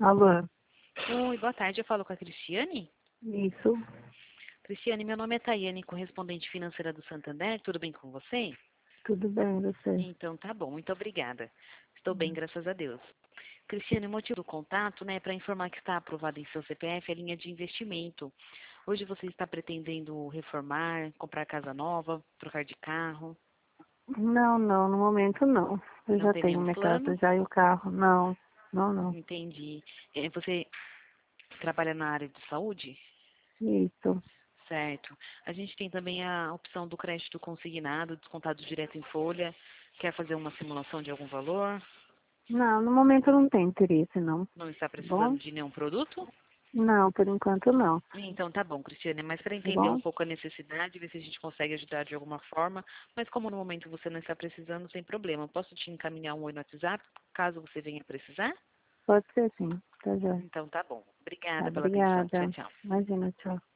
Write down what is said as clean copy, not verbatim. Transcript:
Alô? Oi, boa tarde. Eu falo com a Cristiane. Isso, Cristiane, meu nome é Tayane, correspondente financeira do Santander. Tudo bem com você? tudo bem, você? Então tá bom, muito obrigada. Estou bem, graças a Deus. Cristiane, o motivo do contato, né, é para informar que está aprovada em seu CPF a linha de investimento. Hoje você está pretendendo reformar, comprar casa nova, trocar de carro? Não, não, no momento não. Eu Não já tem tenho nenhum minha casa plano? já e o carro. Não, não, não. Entendi. Você trabalha na área de saúde? Isso. Certo. A gente tem também a opção do crédito consignado, descontado direto em folha. Quer fazer uma simulação de algum valor? Não, no momento eu não tenho interesse, não. Tá Não está precisando bom? de nenhum produto? Não, por enquanto não. Então tá bom, Cristiane, mas para Tá entender um bom? pouco a necessidade, ver se a gente consegue ajudar de alguma forma, mas como no momento você não está precisando, sem problema. Posso te encaminhar um oi no WhatsApp, caso você venha precisar? Pode ser sim. Tá já. Então tá bom. Tá, Obrigada pela atenção. Tchau, obrigada. tchau. Imagina, tchau.